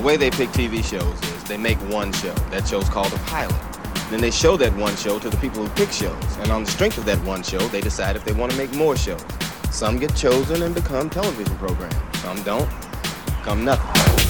way they pick TV shows is they make one show. That show's called a pilot. Then they show that one show to the people who pick shows. And on the strength of that one show, they decide if they want to make more shows. Some get chosen and become television programs. Some don't. Become nothing.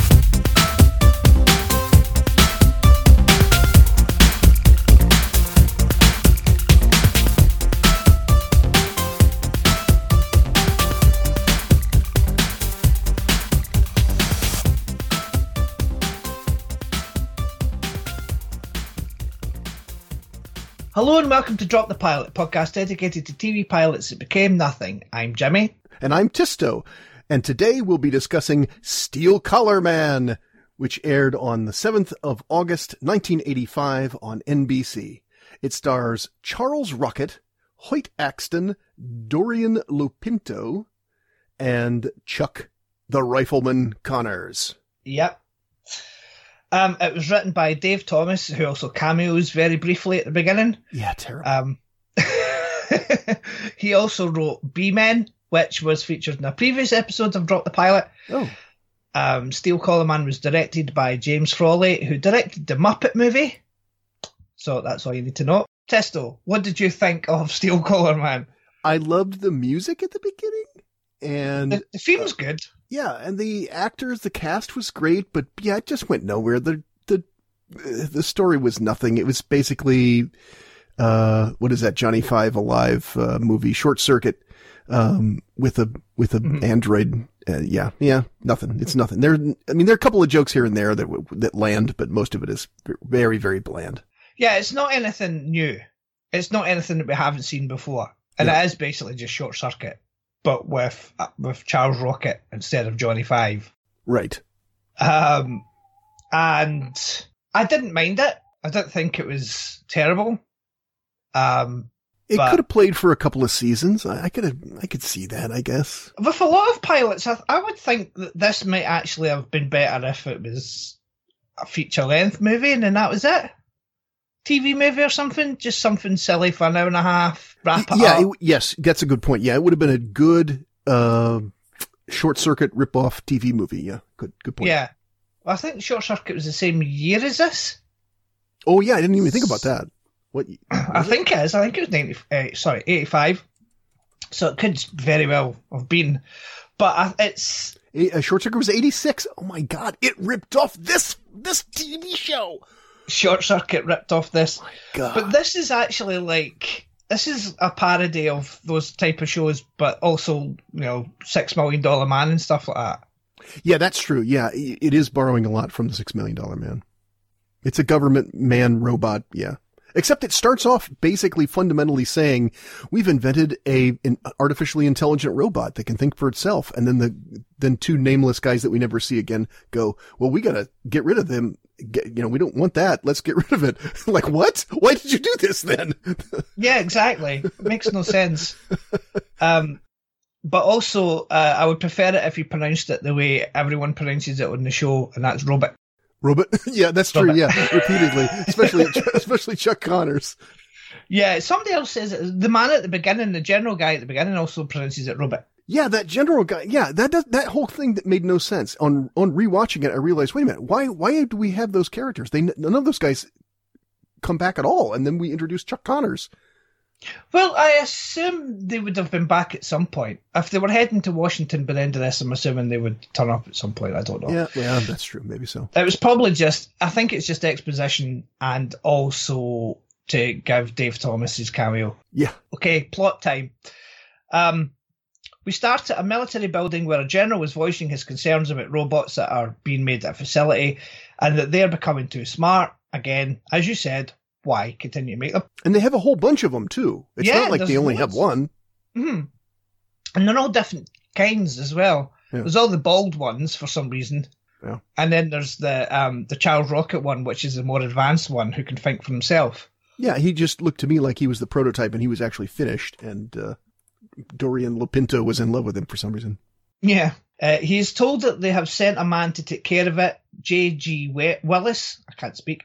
Hello and welcome to Drop the Pilot, podcast dedicated to TV pilots that became nothing. I'm Jimmy. And I'm Tisto. And today we'll be discussing Steel Collar Man, which aired on the 7th of August, 1985 on NBC. It stars Charles Rocket, Hoyt Axton, Dorian Lupinto, and Chuck the Rifleman Connors. Yep. It was written by Dave Thomas, who also cameos very briefly at the beginning. Yeah, terrible. He also wrote B-Men, which was featured in a previous episode of Drop the Pilot. Oh. Steel Collar Man was directed by James Frawley, who directed the Muppet movie. So that's all you need to know. Testo, what did you think of Steel Collar Man? I loved the music at the beginning. And the theme's good. Yeah, and the actors, the cast was great, but yeah, it just went nowhere. The story was nothing. It was basically, what is that, Johnny Five Alive movie, Short Circuit, with a android. Yeah, nothing. It's nothing. There are a couple of jokes here and there that land, but most of it is very, very bland. Yeah, it's not anything new. It's not anything that we haven't seen before, and It is basically just Short Circuit, but with Charles Rocket instead of Johnny Five. Right. And I didn't mind it. I didn't think it was terrible. It could have played for a couple of seasons. I could see that, I guess. With a lot of pilots, I would think that this might actually have been better if it was a feature-length movie and then that was it. TV movie or something, just something silly for an hour and a half, wrap it up. Yes, that's a good point. Yeah, it would have been a good Short Circuit rip-off TV movie. Yeah, good point. Yeah. Well, I think Short Circuit was the same year as this. Oh, yeah, I didn't even think about that. What? I think it is. I think it was 85. So it could very well have been. But it's... Short Circuit was 86. Oh, my God. It ripped off this TV show. Short Circuit ripped off this. Oh my God. But this is actually this is a parody of those type of shows, but also, $6 Million Man and stuff like that. Yeah, that's true. Yeah, it is borrowing a lot from the $6 Million Man. It's a government man robot. Yeah. Except it starts off basically fundamentally saying, we've invented an artificially intelligent robot that can think for itself. And then two nameless guys that we never see again go, well, we got to get rid of them. We don't want that. Let's get rid of it. Like, what? Why did you do this then? Yeah, exactly. It makes no sense. But also, I would prefer it if you pronounced it the way everyone pronounces it on the show, and that's Robot. Robot? Yeah, that's true. Yeah, repeatedly, especially Chuck Connors. Yeah, somebody else says it. The man at the beginning, the general guy at the beginning, also pronounces it Robot. Yeah, that general guy. Yeah, that whole thing that made no sense. On rewatching it, I realized, wait a minute, why do we have those characters? None of those guys come back at all, and then we introduce Chuck Connors. Well, I assume they would have been back at some point. If they were heading to Washington by the end of this, I'm assuming they would turn up at some point. I don't know. Yeah, that's true. Maybe so. It was probably I think it's just exposition and also to give Dave Thomas his cameo. Yeah. Okay, plot time. We start at a military building where a general was voicing his concerns about robots that are being made at a facility and that they're becoming too smart. Again, as you said, why continue to make them? And they have a whole bunch of them, too. It's not like they only have one. Mm-hmm. And they're all different kinds as well. Yeah. There's all the bald ones for some reason. Yeah. And then there's the Charles Rocket one, which is the more advanced one who can think for himself. Yeah, he just looked to me like he was the prototype and he was actually finished. And Dorian Lupinto was in love with him for some reason. Yeah. He's told that they have sent a man to take care of it. J.G. Willis. I can't speak.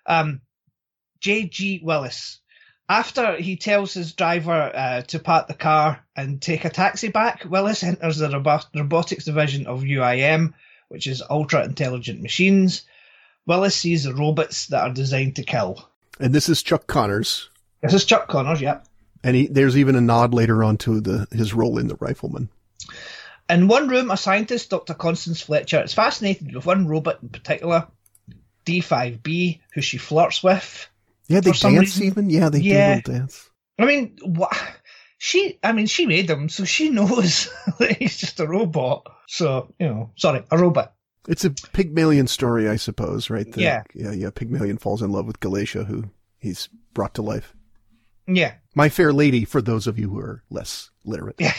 J.G. Willis. After he tells his driver to park the car and take a taxi back, Willis enters the robotics division of UIM, which is ultra-intelligent machines. Willis sees the robots that are designed to kill. And this is Chuck Connors. This is Chuck Connors, yeah. And there's even a nod later on to his role in The Rifleman. In one room, a scientist, Dr. Constance Fletcher, is fascinated with one robot in particular, D5B, who she flirts with. Yeah, they dance even? Yeah, they do a little dance. I mean, what? She made him, so she knows that he's just a robot. So, a robot. It's a Pygmalion story, I suppose, right? Yeah. Yeah. Pygmalion falls in love with Galatia, who he's brought to life. Yeah. My Fair Lady, for those of you who are less literate. Yeah.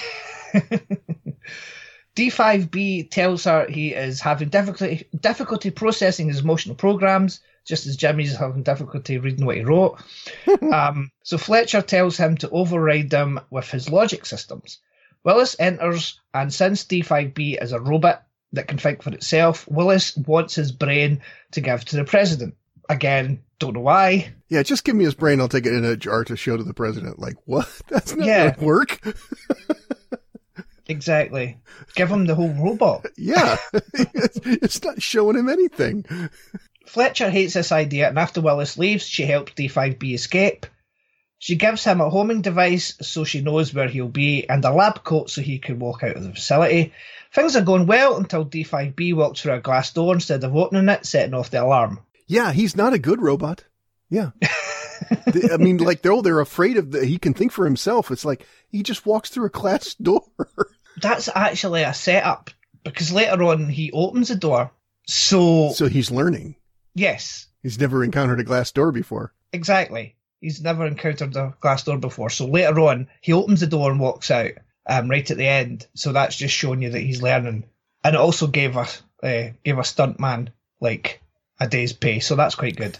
D5B tells her he is having difficulty processing his emotional programs, just as Jimmy's having difficulty reading what he wrote. So Fletcher tells him to override them with his logic systems. Willis enters, and since D5B is a robot that can think for itself, Willis wants his brain to give to the president. Again, don't know why. Yeah, just give me his brain, I'll take it in a jar to show to the president. Like, what? That's not going to work. Exactly. Give him the whole robot. Yeah. It's not showing him anything. Fletcher hates this idea, and after Willis leaves, she helps D5B escape. She gives him a homing device so she knows where he'll be, and a lab coat so he can walk out of the facility. Things are going well until D5B walks through a glass door instead of opening it, setting off the alarm. Yeah, he's not a good robot. Yeah. I mean, like, they're afraid of he can think for himself. It's like, he just walks through a glass door. That's actually a setup, because later on he opens the door. So he's learning. Yes. He's never encountered a glass door before. Exactly. He's never encountered a glass door before. So later on, he opens the door and walks out right at the end. So that's just showing you that he's learning. And it also gave a stuntman like a day's pay. So that's quite good.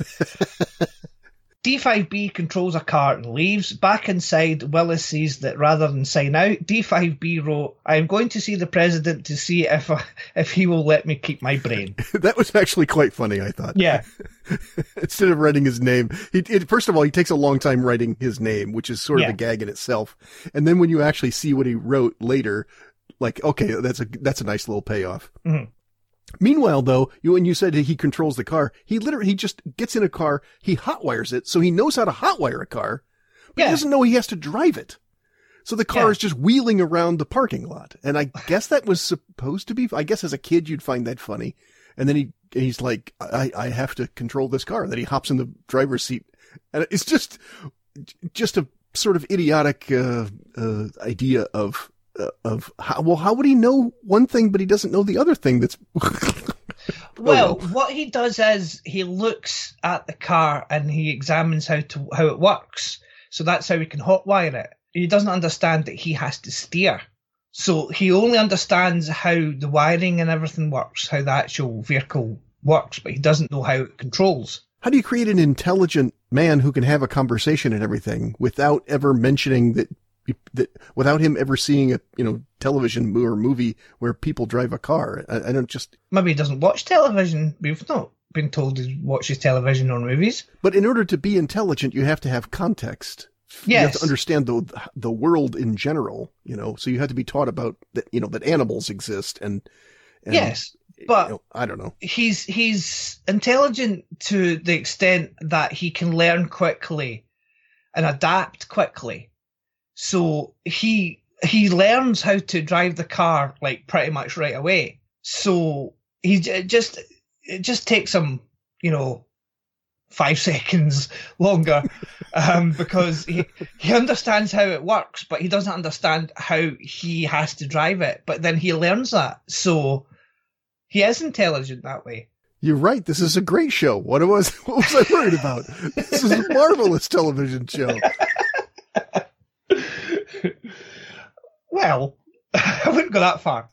D5B controls a car and leaves. Back inside, Willis sees that rather than sign out, D5B wrote, "I am going to see the president to see if he will let me keep my brain." That was actually quite funny, I thought. Yeah. Instead of writing his name, first of all, he takes a long time writing his name, which is sort of a gag in itself. And then when you actually see what he wrote later, like, okay, that's a nice little payoff. Mm-hmm. Meanwhile, though, when you said he controls the car, he just gets in a car, he hotwires it, so he knows how to hotwire a car, but he doesn't know he has to drive it. So the car is just wheeling around the parking lot. And I guess that was supposed to be, I guess as a kid you'd find that funny. And then he's like, I have to control this car. And then he hops in the driver's seat. And it's just a sort of idiotic idea of how would he know one thing, but he doesn't know the other thing that's... Well, what he does is he looks at the car and he examines how it works. So that's how he can hotwire it. He doesn't understand that he has to steer. So he only understands how the wiring and everything works, how the actual vehicle works, but he doesn't know how it controls. How do you create an intelligent man who can have a conversation and everything without ever mentioning that without him ever seeing a television or movie where people drive a car? I don't just... Maybe he doesn't watch television. We've not been told he watches television or movies. But in order to be intelligent, you have to have context. Yes. You have to understand the world in general, so you have to be taught about that, that animals exist and yes, but I don't know. He's intelligent to the extent that he can learn quickly and adapt quickly. So he learns how to drive the car like pretty much right away. So it just takes him, 5 seconds longer because he understands how it works, but he doesn't understand how he has to drive it. But then he learns that. So he is intelligent that way. You're right. This is a great show. What was I worried about? This is a marvelous television show. Well, I wouldn't go that far.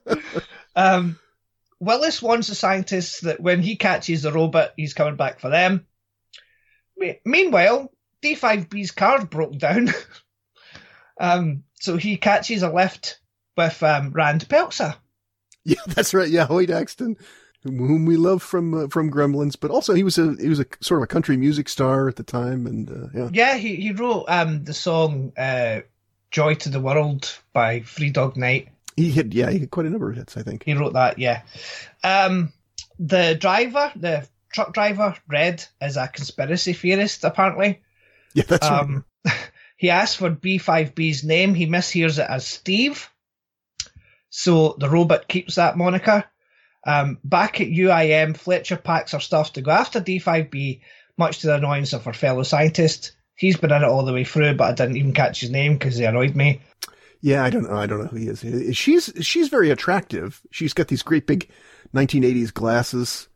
Willis warns the scientists that when he catches the robot, he's coming back for them. Meanwhile, D5B's car broke down. So he catches a lift with Rand Peltzer. Yeah, that's right. Yeah, Hoyt Axton, whom we love from Gremlins, but also he was a sort of a country music star at the time, and he wrote the song "Joy to the World" by Three Dog Night. He had quite a number of hits, I think. He wrote that, yeah. The truck driver, Red, is a conspiracy theorist, apparently. Yeah, that's right. He asks for B5B's name. He mishears it as Steve. So the robot keeps that moniker. Back at UIM, Fletcher packs her stuff to go after D5B, much to the annoyance of her fellow scientist. He's been in it all the way through, but I didn't even catch his name because he annoyed me. Yeah, I don't know who he is. She's very attractive. She's got these great big 1980s glasses.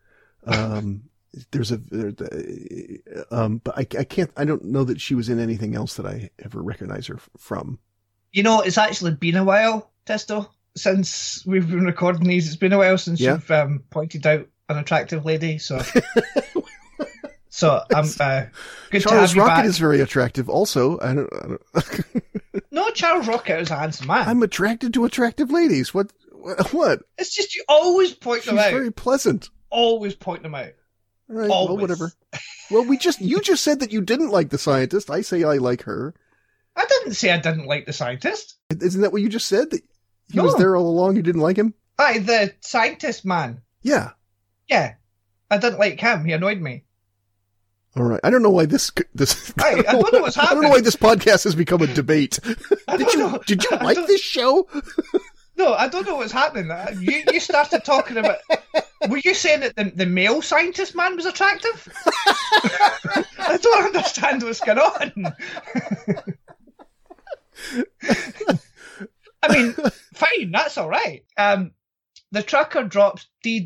But I don't know that she was in anything else that I ever recognize her from. You know, it's actually been a while, Testo, since we've been recording these. It's been a while since you've pointed out an attractive lady, so. So I'm good Charles to have you Rocket back. Is very attractive. Also, I don't. No, Charles Rocket is a handsome man. I'm attracted to attractive ladies. What? It's just you always point them out. She's very pleasant. Always point them out. All right, always. Well, whatever. Well, you just said that you didn't like the scientist. I say I like her. I didn't say I didn't like the scientist. Isn't that what you just said? That he was there all along. You didn't like him? Aye, the scientist man. Yeah. Yeah. I didn't like him. He annoyed me. All right. I don't know why this. I don't know what's happening. I don't know why this podcast has become a debate. Did you like this show? No, I don't know what's happening. You started talking about. Were you saying that the male scientist man was attractive? I don't understand what's going on. I mean, fine, that's all right. The trucker drops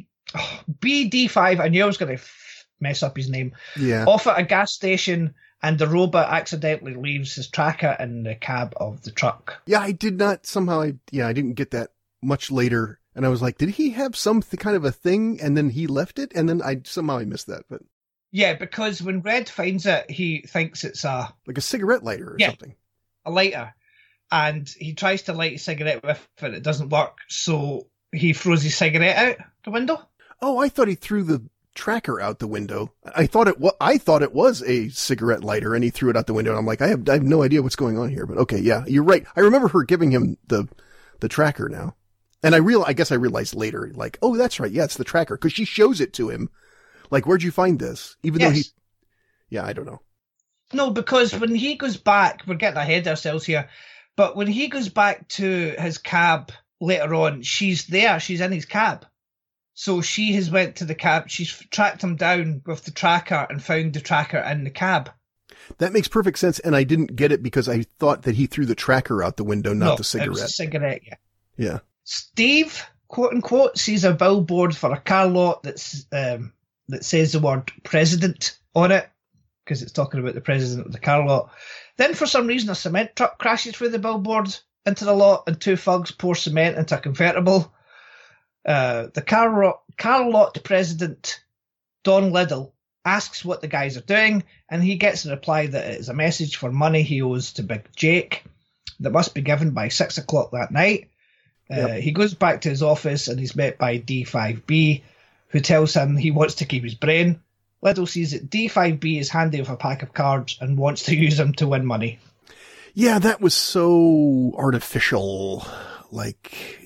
BD5. I knew I was going to mess up his name. Yeah. Off at a gas station, and the robot accidentally leaves his tracker in the cab of the truck. Yeah, I did not somehow. I didn't get that much later, and I was like, did he have some kind of a thing, and then he left it, and then I missed that. But yeah, because when Red finds it, he thinks it's like a cigarette lighter or something. A lighter, and he tries to light a cigarette with it. It doesn't work, so he throws his cigarette out the window. Oh, I thought he threw the tracker out the window. I thought it was a cigarette lighter, and he threw it out the window. And I'm like, I have no idea what's going on here. But okay, yeah, you're right. I remember her giving him the tracker now, and I guess I realized later, like, oh, that's right, yeah, it's the tracker, because she shows it to him. Like, where'd you find this? Even though I don't know. No, because when he goes back, we're getting ahead of ourselves here. But when he goes back to his cab later on, she's there. She's in his cab. So she has went to the cab. She's tracked him down with the tracker and found the tracker in the cab. That makes perfect sense, and I didn't get it because I thought that he threw the tracker out the window, not the cigarette. It was a cigarette, yeah. Yeah. Steve, quote unquote, sees a billboard for a car lot that says the word president on it, because it's talking about the president of the car lot. Then, for some reason, a cement truck crashes through the billboard into the lot, and two thugs pour cement into a convertible. The car lot president, Don Liddell, asks what the guys are doing, and he gets a reply that it is a message for money he owes to Big Jake that must be given by 6 o'clock that night. He goes back to his office, and he's met by D5B, who tells him he wants to keep his brain. Liddell sees that D5B is handy with a pack of cards and wants to use them to win money. Yeah, that was so artificial. Like,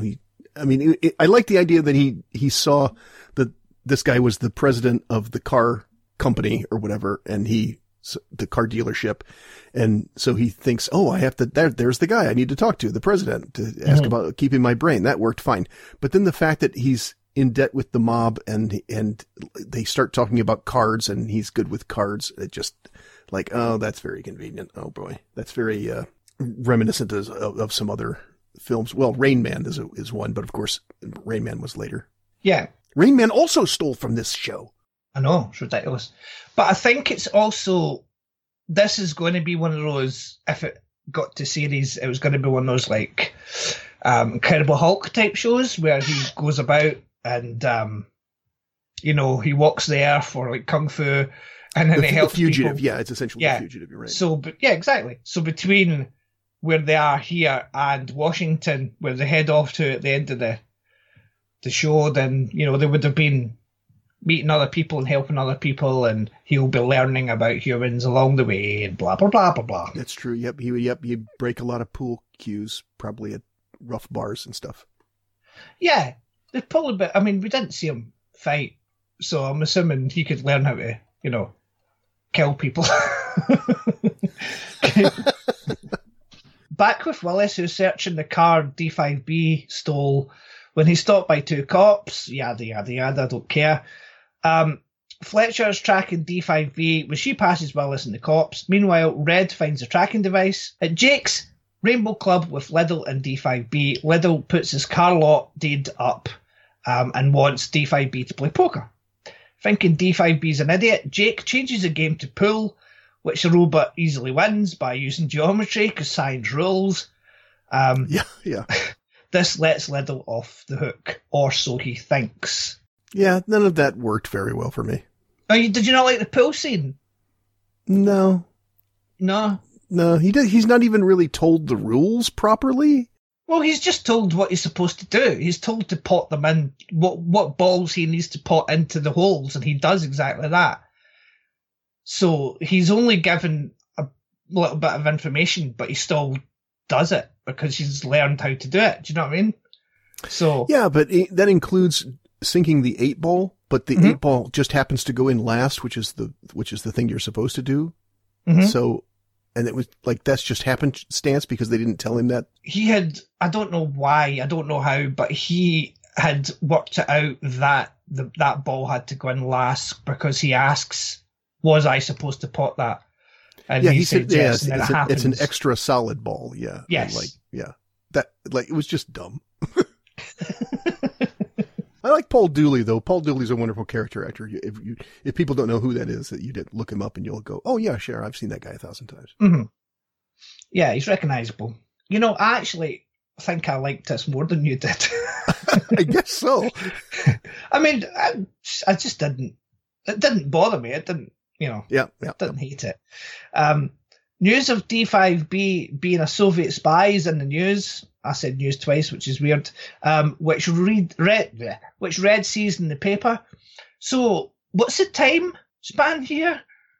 I like the idea that he saw that this guy was the president of the car company or whatever, and the car dealership. And so he thinks, oh, I have to, there's the guy I need to talk to, the president, to ask about keeping my brain. That worked fine. But then the fact that he's in debt with the mob and they start talking about cards and he's good with cards, it just like, oh, that's very convenient. Oh boy. That's very, reminiscent of some other films. Well, Rain Man is one, but of course Rain Man was later. Yeah. Rain Man also stole from this show. I know, it's ridiculous. But I think it's also, this is going to be one of those, if it got to series, it was going to be one of those like Incredible Hulk type shows where he goes about and, he walks the earth for like Kung Fu, and then he helps the fugitive. people. Yeah, it's essentially the fugitive, you're right. So, exactly. So between where they are here and Washington, where they head off to at the end of the show, then, they would have been meeting other people and helping other people, and he'll be learning about humans along the way, and blah, blah, blah, blah, blah. That's true. Yep. He'd break a lot of pool cues, probably at rough bars and stuff. Yeah, they pull a bit. I mean, we didn't see him fight, so I'm assuming he could learn how to, kill people. Back with Willis, who's searching the car D5B stole when he's stopped by two cops. Yada, yada, yada, I don't care. Fletcher's tracking D5B when she passes Willis and the cops. Meanwhile, Red finds a tracking device. At Jake's Rainbow Club with Liddell and D5B, Liddell puts his car lot deed up and wants D5B to play poker. Thinking D5B's an idiot, Jake changes the game to pool, which the robot easily wins by using geometry because science rules. Yeah. This lets Liddell off the hook, or so he thinks. Yeah, none of that worked very well for me. Oh, did you not like the pool scene? No, he's not even really told the rules properly. Well, he's just told what he's supposed to do. He's told to pot them in, what balls he needs to pot into the holes, and he does exactly that. So he's only given a little bit of information, but he still does it because he's learned how to do it. Do you know what I mean? So yeah, but that includes sinking the 8-ball, but the 8-ball just happens to go in last, which is the thing you're supposed to do. Mm-hmm. So, and it was like, that's just happenstance because they didn't tell him that. He had, I don't know why, I don't know how, but he had worked it out that that ball had to go in last because he asks, was I supposed to pot that? And yeah, he said yes, and then it happens. It's an extra solid ball. Yeah. Yes. It was just dumb. I like Paul Dooley though. Paul Dooley's a wonderful character actor. If people don't know who that is, that you did look him up and you'll go, oh yeah, sure, I've seen that guy 1,000 times. Mm-hmm. Yeah, he's recognizable. I actually think I liked this more than you did. I guess so. I mean, I just didn't. It didn't bother me. It didn't. Didn't hate it. News of D5B being a Soviet spy is in the news. I said news twice, which is weird. Which Red sees in the paper. So, what's the time span here?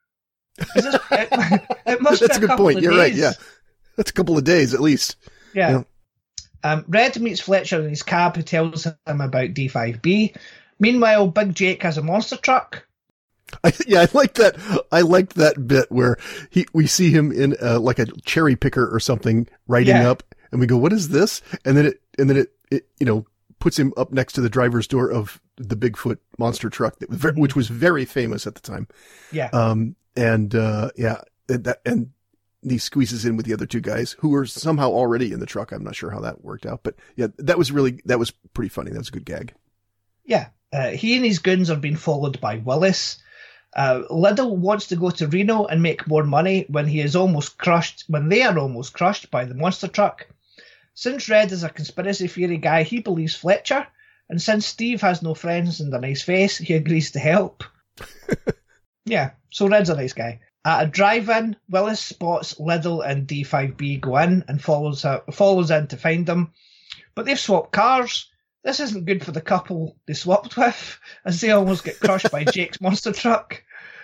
It must That's be a good point. You're days. right. Yeah, that's a couple of days at least. Yeah. Red meets Fletcher in his cab, who tells him about D5B. Meanwhile, Big Jake has a monster truck. I like that. I liked that bit where we see him in like a cherry picker or something riding up, and we go, "What is this?" And then it puts him up next to the driver's door of the Bigfoot monster truck which was very famous at the time. Yeah. And he squeezes in with the other two guys who were somehow already in the truck. I'm not sure how that worked out, but yeah, that was pretty funny. That was a good gag. Yeah. He and his goons are being followed by Willis. Liddell wants to go to Reno and make more money when they are almost crushed by the monster truck. Since Red is a conspiracy theory guy, he believes Fletcher, and since Steve has no friends and a nice face, he agrees to help. Yeah, so Red's a nice guy. At a drive-in, Willis spots Liddell and D5B go in and follows in to find them, but they've swapped cars. This isn't good for the couple they swapped with, as they almost get crushed by Jake's monster truck.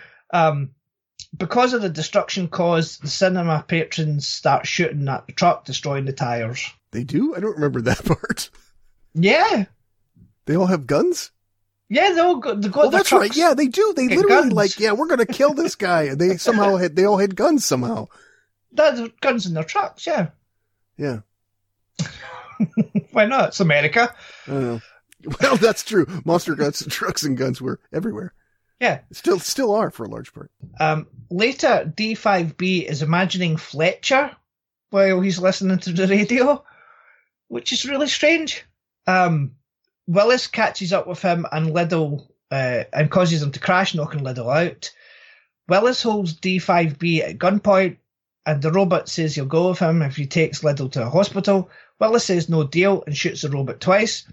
Because of the destruction caused, the cinema patrons start shooting at the truck, destroying the tires. They do? I don't remember that part. Yeah. They all have guns? Yeah, they got that's trucks. right. Yeah, they do. They literally guns. we're going to kill this guy. And they all had guns somehow. They had guns in their trucks, yeah. Yeah. Why not? It's America. I don't know. Well, that's true. Monster guns, trucks and guns were everywhere. Yeah. Still are for a large part. Later, D5B is imagining Fletcher while he's listening to the radio, which is really strange. Willis catches up with him and Liddell and causes him to crash, knocking Liddell out. Willis holds D5B at gunpoint, and the robot says he'll go with him if he takes Liddell to a hospital. Willis says no deal and shoots the robot twice.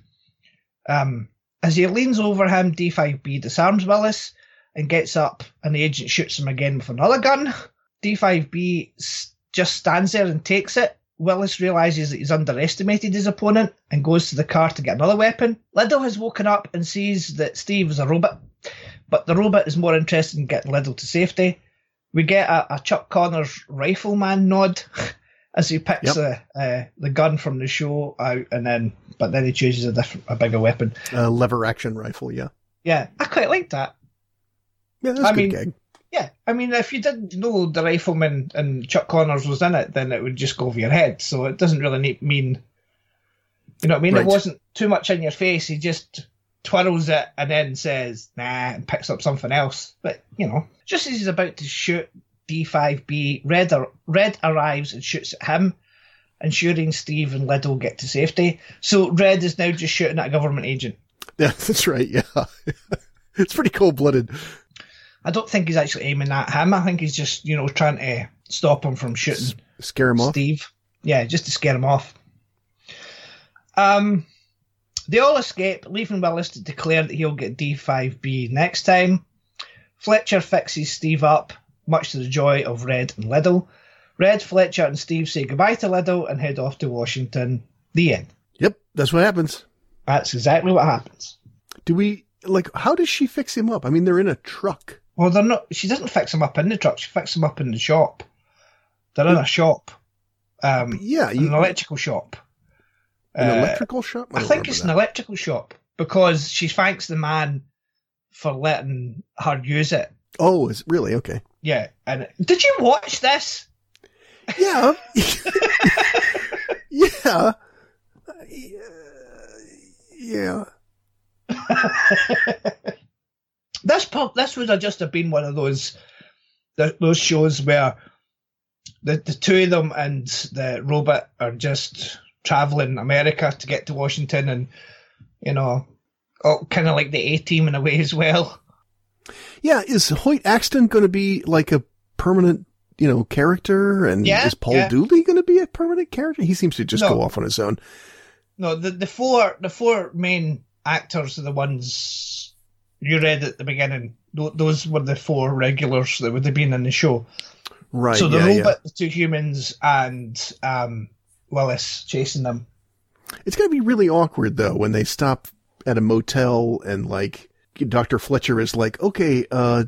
As he leans over him, D5B disarms Willis and gets up, and the agent shoots him again with another gun. D5B just stands there and takes it. Willis realises that he's underestimated his opponent and goes to the car to get another weapon. Liddell has woken up and sees that Steve is a robot, but the robot is more interested in getting Liddell to safety. We get a Chuck Connors rifleman nod as he picks the gun from the show out, but then he chooses a bigger weapon. Lever action rifle, yeah. Yeah, I quite like that. Yeah, that's a good gag. Yeah, I mean, if you didn't know the rifleman and Chuck Connors was in it, then it would just go over your head. So it doesn't really mean, you know what I mean? Right. It wasn't too much in your face. He just twirls it and then says, nah, and picks up something else. But, you know, just as he's about to shoot D5B, Red arrives and shoots at him, ensuring Steve and Liddell get to safety. So Red is now just shooting at a government agent. Yeah, that's right, yeah. It's pretty cold-blooded. I don't think he's actually aiming at him. I think he's just, you know, trying to stop him from shooting. Scare him off? Steve. Yeah, just to scare him off. They all escape, leaving Willis to declare that he'll get D5B next time. Fletcher fixes Steve up, much to the joy of Red and Liddell. Red, Fletcher, and Steve say goodbye to Liddell and head off to Washington. The end. Yep, that's what happens. That's exactly what happens. How does she fix him up? I mean, they're in a truck. Well, they're not. She doesn't fix him up in the truck. She fixes him up in the shop. They're in a shop. An electrical shop. An electrical shop? I think it's an electrical shop because she thanks the man for letting her use it. Oh, is it really? Okay. Yeah. And did you watch this? Yeah. Yeah. Yeah. This would have just have been one of those shows where the two of them and the robot are just traveling America to get to Washington, and you know, kind of like the A-Team in a way as well. Yeah, is Hoyt Axton going to be like a permanent, you know, character, and is Paul Dooley going to be a permanent character? He seems to just go off on his own. No, the four main actors are the ones you read at the beginning. Those were the four regulars that would have been in the show. Right. So the robot, the two humans, and Willis chasing them. It's going to be really awkward, though, when they stop at a motel and, like, Dr. Fletcher is like, okay,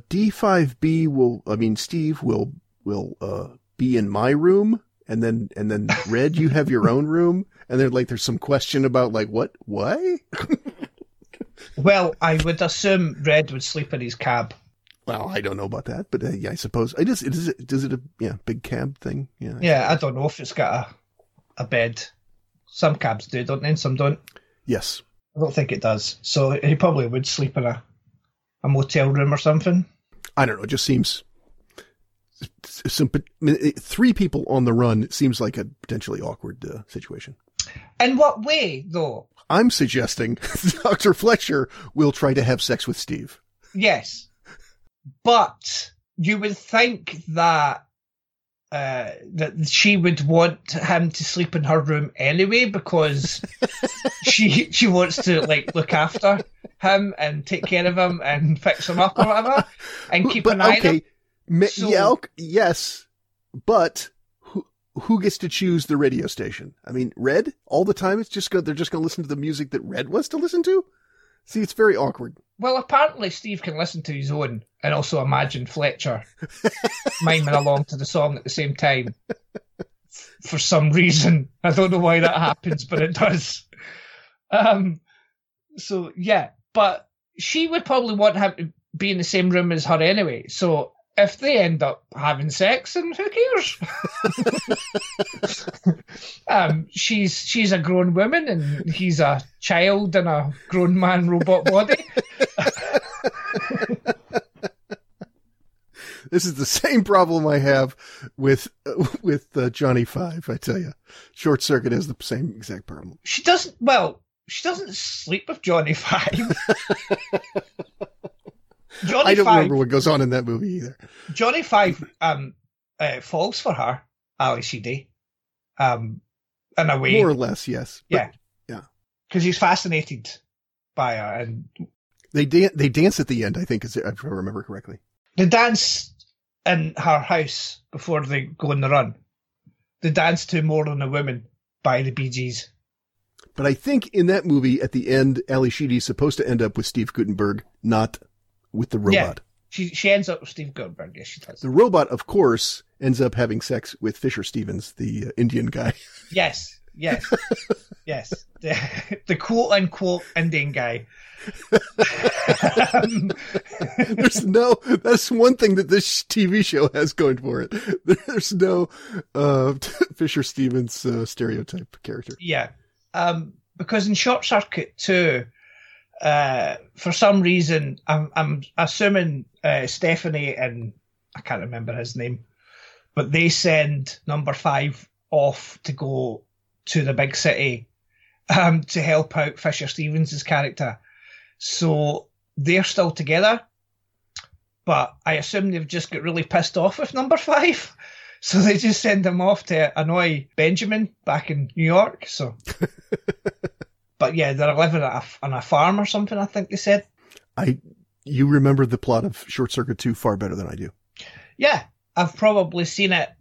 D5B Steve will be in my room. And then Red, you have your own room. And there's some question about, like, what? Why? Well, I would assume Red would sleep in his cab. Well, I don't know about that, but I suppose does it a big cab thing? Yeah. Yeah, I don't know if it's got a bed. Some cabs do, don't they? And some don't. Yes. I don't think it does. So he probably would sleep in a motel room or something. I don't know. It just seems three people on the run seems like a potentially awkward situation. In what way, though? I'm suggesting Dr. Fletcher will try to have sex with Steve. Yes. But you would think that that she would want him to sleep in her room anyway, because she wants to, like, look after him and take care of him and fix him up or whatever and keep an eye on him. Yes, but who gets to choose the radio station? I mean, Red all the time. They're just going to listen to the music that Red wants to listen to. See, it's very awkward. Well, apparently Steve can listen to his own and also imagine Fletcher miming along to the song at the same time. For some reason. I don't know why that happens, but it does. So, yeah. But she would probably want him to be in the same room as her anyway. So if they end up having sex, then who cares? She's a grown woman and he's a child in a grown man robot body. This is the same problem I have with Johnny Five. I tell you, Short Circuit has the same exact problem. She doesn't sleep with Johnny Five. I don't remember what goes on in that movie either. Johnny Five falls for her, Ali Sheedy, in a way. More or less, yes. Yeah. Because he's fascinated by her, and they dance at the end, I think, if I remember correctly. They dance in her house before they go on the run. They dance to More Than a Woman by the Bee Gees. But I think in that movie, at the end, Ali Sheedy's supposed to end up with Steve Guttenberg, not with the robot. She ends up with Steve Guttenberg. Yes, she does. The robot, of course, ends up having sex with Fisher Stevens, the Indian guy. Yes. Yes. The quote unquote Indian guy. That's one thing that this TV show has going for it. There's no Fisher Stevens stereotype character. Yeah. Because in Short Circuit 2, for some reason, I'm assuming Stephanie and I can't remember his name, but they send number 5 off to go to the big city to help out Fisher Stevens' character. So they're still together, but I assume they've just got really pissed off with number 5. So they just send him off to annoy Benjamin back in New York. So, but yeah, they're living on a farm or something, I think they said. You remember the plot of Short Circuit 2 far better than I do. Yeah, I've probably seen it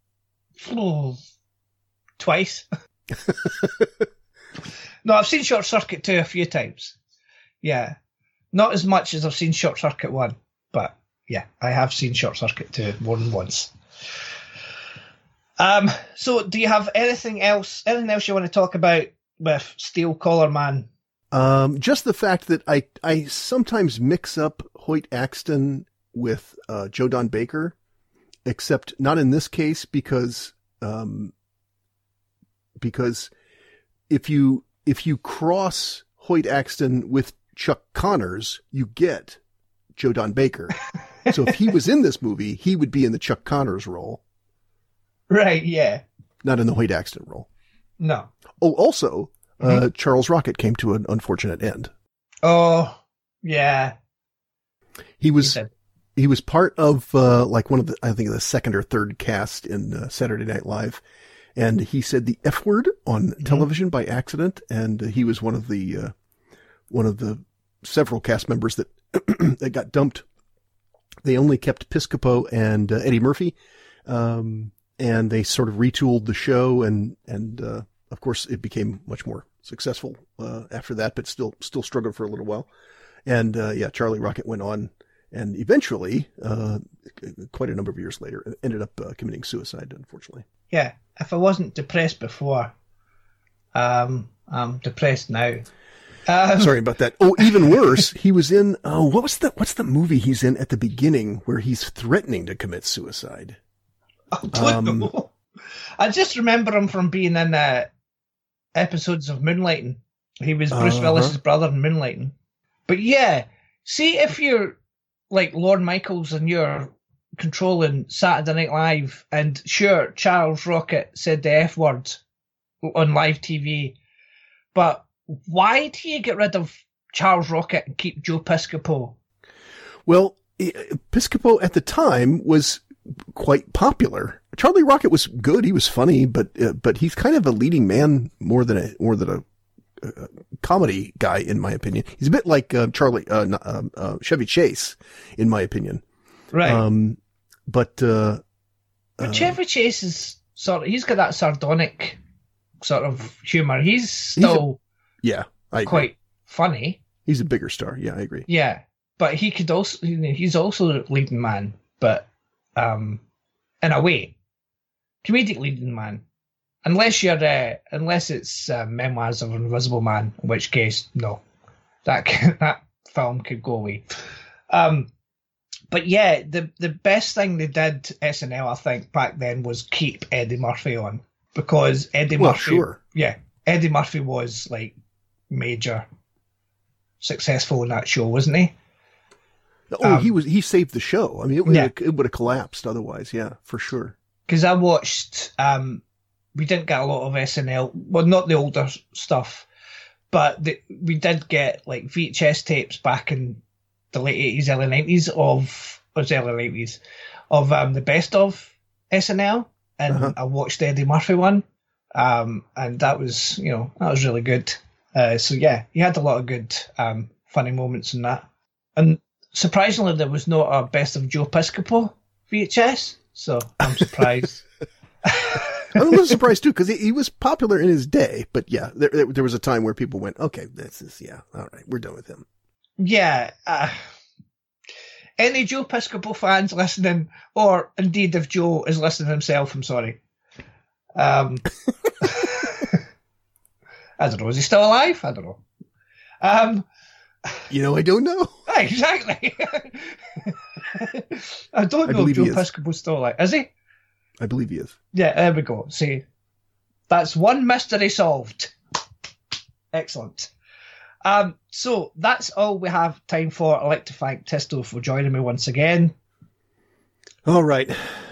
twice. No, I've seen Short Circuit 2 a few times. Yeah. Not as much as I've seen Short Circuit 1, but yeah, I have seen Short Circuit 2 more than once. So do you have anything else you want to talk about with Steel Collar Man? Just the fact that I sometimes mix up Hoyt Axton with Joe Don Baker, except not in this case because if you cross Hoyt Axton with Chuck Connors, you get Joe Don Baker. So if he was in this movie, he would be in the Chuck Connors role. Right, yeah. Not in the Hoyt Axton role. No. Oh, also, Charles Rocket came to an unfortunate end. Oh, yeah. He was part of, like one of the, I think the second or third cast in Saturday Night Live. And he said the F word on television by accident. And he was one of the several cast members that, that got dumped. They only kept Piscopo and Eddie Murphy. And they sort of retooled the show and of course it became much more successful, after that, but still struggled for a little while. And, Charlie Rocket went on and eventually, quite a number of years later, ended up committing suicide, unfortunately. Yeah. If I wasn't depressed before, I'm depressed now. Sorry about that. Oh, even worse, he was in, what's the movie he's in at the beginning where he's threatening to commit suicide? I don't know. I just remember him from being in episodes of Moonlighting. He was Bruce Willis's brother in Moonlighting. But yeah, see if you're like Lorne Michaels and you're controlling Saturday Night Live, and sure, Charles Rocket said the F word on live TV, but why do you get rid of Charles Rocket and keep Joe Piscopo? Well, Piscopo at the time was quite popular. Charlie Rocket was good. He was funny, but he's kind of a leading man more than a comedy guy, in my opinion. He's a bit like Chevy Chase, in my opinion. Right. But Chevy Chase is he's got that sardonic sort of humor. He's still quite funny. He's a bigger star. Yeah, I agree. Yeah, but he could also, he's also the leading man, but in a way, comedic leading man. Unless it's Memoirs of an Invisible Man, in which case, no, that film could go away. But yeah, the best thing they did, SNL, I think, back then was keep Eddie Murphy on, because Eddie Murphy was like major successful in that show, wasn't he? Oh, he saved the show. I mean, it would have collapsed otherwise. Yeah, for sure. Because I watched, we didn't get a lot of SNL, well, not the older stuff, but we did get like VHS tapes back in the late 80s, early 90s of the best of SNL, and I watched the Eddie Murphy one, and that was really good. So yeah, he had a lot of good funny moments in that, and surprisingly there was not a best of Joe Piscopo VHS, so I'm surprised. I'm a little surprised too, because he was popular in his day, but yeah, there was a time where people went, okay, this is, all right, we're done with him. Yeah, Any Joe Piscopo fans listening, or indeed if Joe is listening himself, I'm sorry. I don't know. Is he still alive? I don't know. I don't know. Exactly. I don't know if Joe Piscopo's still alive. Is he? I believe he is. Yeah, there we go. See, that's one mystery solved. Excellent. So that's all we have time for. I'd like to thank Tisto for joining me once again. All right.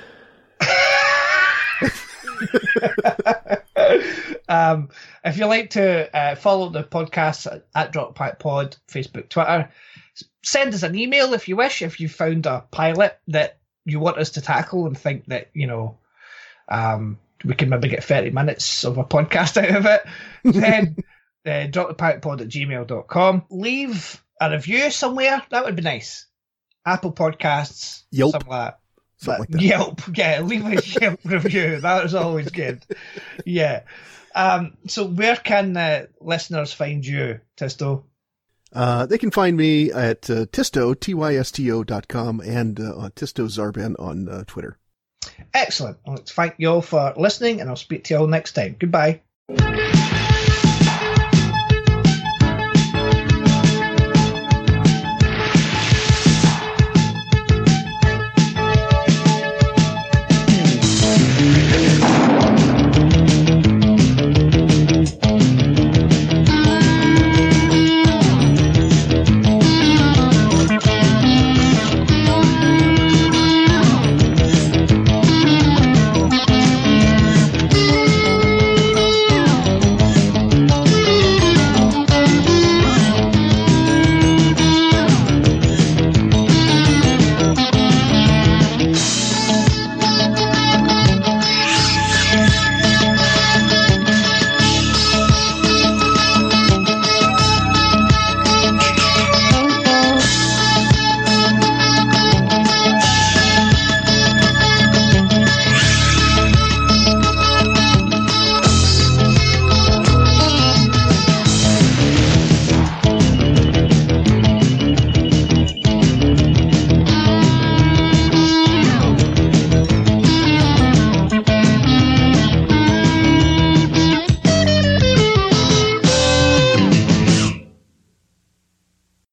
If you'd like to follow the podcast at DropPackPod, Facebook, Twitter, send us an email if you wish. If you found a pilot that you want us to tackle and think that, we can maybe get 30 minutes of a podcast out of it, then dropthepackpod@gmail.com. Leave a review somewhere. That would be nice. Apple Podcasts, Yelp. something like that. Something like that. Yelp, yeah, leave a Yelp review. That is always good. Yeah. So where can listeners find you, Tisto? They can find me at Tisto, TYSTO.com, and Tisto Zarban on Twitter. Excellent. Well, let's thank you all for listening, and I'll speak to you all next time. Goodbye.